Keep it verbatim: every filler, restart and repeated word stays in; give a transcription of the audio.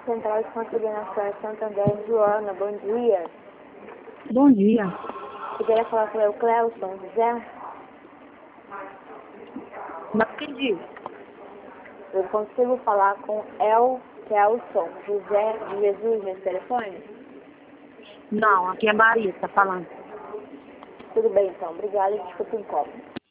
Central de Conselho Nacional de Santander, Joana, bom dia. Bom dia. Eu queria falar com o Cleuson José. Não entendi. Eu consigo falar com El Cleuson José de Jesus nesse telefone? Não, aqui é Maria que está falando. Tudo bem, então. Obrigada e desculpa o incômodo.